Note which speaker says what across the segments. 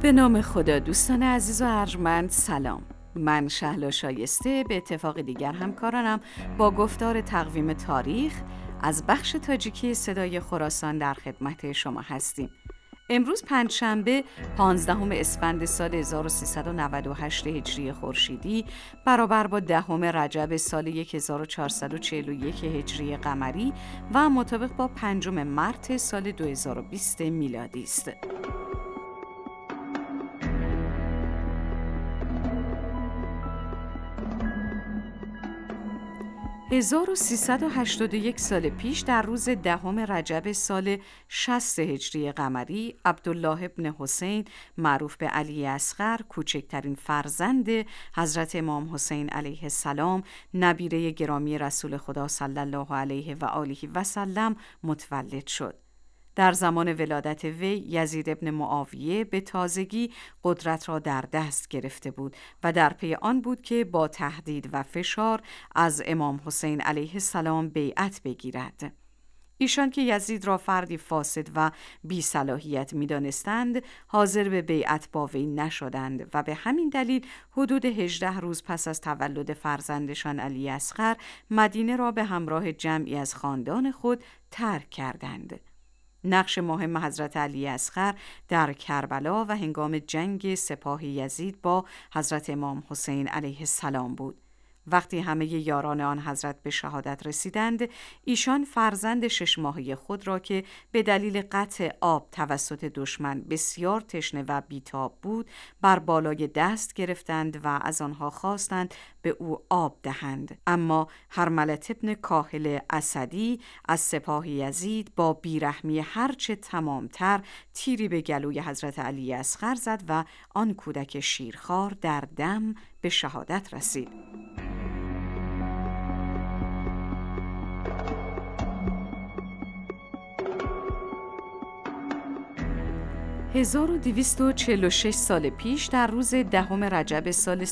Speaker 1: به نام خدا. دوستان عزیز و ارجمند سلام. من شهلا شایسته به اتفاق دیگر همکارانم با گفتار تقویم تاریخ از بخش تاجیکی صدای خراسان در خدمت شما هستیم. امروز پنجشنبه 15 اسفند سال 1398 هجری خورشیدی برابر با 10 رجب سال 1441 هجری قمری و مطابق با 5 مارس سال 2020 میلادی است. 1381 سال پیش در روز 10 رجب سال 60 هجری قمری عبدالله ابن حسین معروف به علی اصغر کوچکترین فرزند حضرت امام حسین علیه السلام نبیره گرامی رسول خدا صلی الله علیه و آله و سلم متولد شد. در زمان ولادت وی یزید ابن معاویه به تازگی قدرت را در دست گرفته بود و در پی آن بود که با تهدید و فشار از امام حسین علیه السلام بیعت بگیرد. ایشان که یزید را فردی فاسد و بی صلاحیت می دانستند، حاضر به بیعت با وی نشدند و به همین دلیل حدود 18 روز پس از تولد فرزندشان علی اصغر مدینه را به همراه جمعی از خاندان خود ترک کردند. نقش مهم حضرت علی اصغر در کربلا و هنگام جنگ سپاه یزید با حضرت امام حسین علیه السلام بود. وقتی همه یاران آن حضرت به شهادت رسیدند، ایشان فرزند 6 ماهه خود را که به دلیل قطع آب توسط دشمن بسیار تشنه و بیتاب بود، بر بالای دست گرفتند و از آنها خواستند به او آب دهند. اما هرمله ابن کاهل اسدی از سپاه یزید با بیرحمی هرچه تمامتر تیری به گلوی حضرت علی اصغر زد و آن کودک شیرخوار در دم به شهادت رسید. 1246 سال پیش در روز 10 رجب سال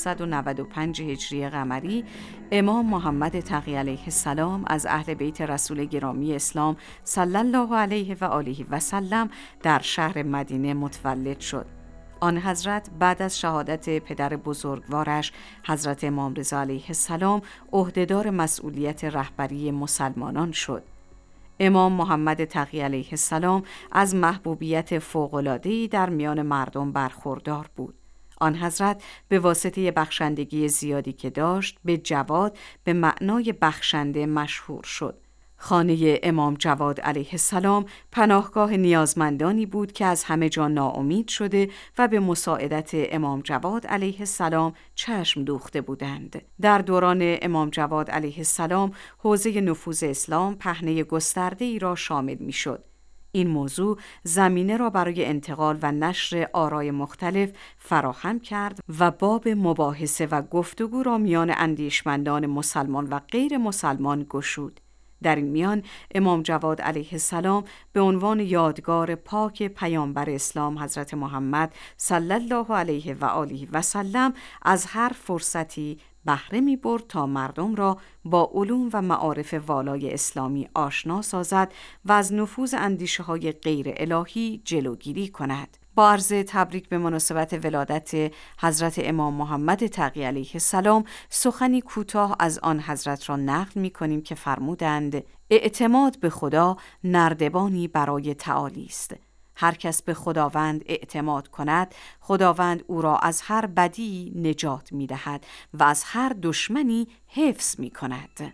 Speaker 1: 195 هجری قمری امام محمد تقی علیه السلام از اهل بیت رسول گرامی اسلام صلی الله علیه و آله و سلم در شهر مدینه متولد شد. آن حضرت بعد از شهادت پدر بزرگوارش حضرت امام رضا علیه السلام عهدهدار مسئولیت رهبری مسلمانان شد. امام محمد تقی علیه السلام از محبوبیت فوق‌العاده‌ای در میان مردم برخوردار بود. آن حضرت به واسطه بخشندگی زیادی که داشت به جواد به معنای بخشنده مشهور شد. خانه امام جواد علیه السلام پناهگاه نیازمندانی بود که از همه جا ناامید شده و به مساعدت امام جواد علیه السلام چشم دوخته بودند. در دوران امام جواد علیه السلام حوزه نفوذ اسلام پهنه گسترده‌ای را شامل می‌شد. این موضوع زمینه را برای انتقال و نشر آرای مختلف فراهم کرد و باب مباحثه و گفتگو را میان اندیشمندان مسلمان و غیر مسلمان گشود. در این میان امام جواد علیه السلام به عنوان یادگار پاک پیامبر اسلام حضرت محمد صلی الله علیه و آله و سلم از هر فرصتی بهره می برد تا مردم را با علوم و معارف والای اسلامی آشنا سازد و از نفوذ اندیشه های غیر الهی جلوگیری کند. با عرض تبریک به مناسبت ولادت حضرت امام محمد تقی علیه السلام سخنی کوتاه از آن حضرت را نقل می کنیم که فرمودند: اعتماد به خدا نردبانی برای تعالی است. هر کس به خداوند اعتماد کند، خداوند او را از هر بدی نجات می دهد و از هر دشمنی حفظ می کند.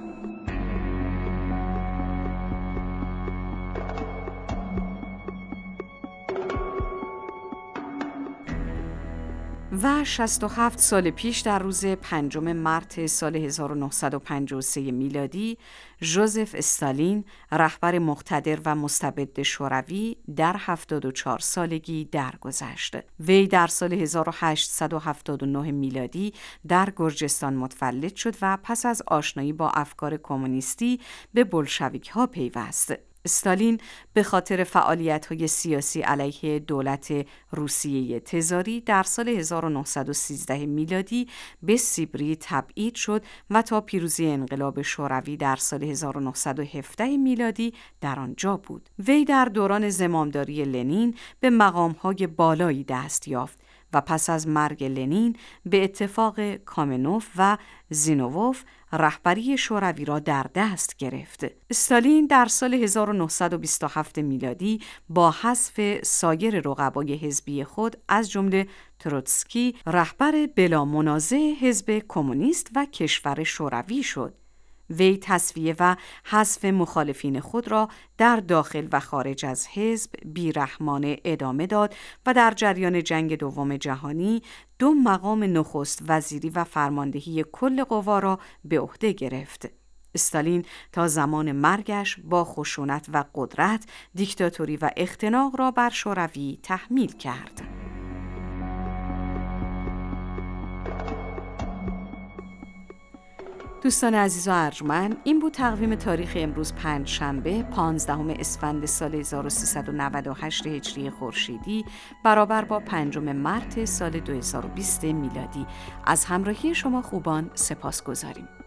Speaker 1: و 67 سال پیش در روز 5 مارس سال 1953 میلادی ژوزف استالین رهبر مقتدر و مستبد شوروی در 74 سالگی درگذشت. وی در سال 1879 میلادی در گرجستان متولد شد و پس از آشنایی با افکار کمونیستی به بلشویک‌ها پیوست. استالین به خاطر فعالیت‌های سیاسی علیه دولت روسیه تزاری در سال 1913 میلادی به سیبری تبعید شد و تا پیروزی انقلاب شوروی در سال 1917 میلادی در آنجا بود. وی در دوران زمامداری لنین به مقام‌های بالایی دست یافت و پس از مرگ لنین به اتفاق کامنوف و زینووف رهبری شوروی را در دست گرفت. استالین در سال 1927 میلادی با حذف سایر رقبای حزبی خود از جمله تروتسکی رهبر بلا منازع حزب کمونیست و کشور شوروی شد. وی تصفیه و حذف مخالفین خود را در داخل و خارج از حزب بیرحمانه ادامه داد و در جریان جنگ دوم جهانی 2 مقام نخست وزیری و فرماندهی کل قوا را به عهده گرفت. استالین تا زمان مرگش با خشونت و قدرت دیکتاتوری و اختناق را بر شوروی تحمیل کرد. دوستان عزیز و ارجمند، این بود تقویم تاریخ امروز پنجشنبه 15 اسفند سال 1398 هجری خورشیدی برابر با 5 مارس سال 2020 میلادی. از همراهی شما خوبان سپاسگزاریم.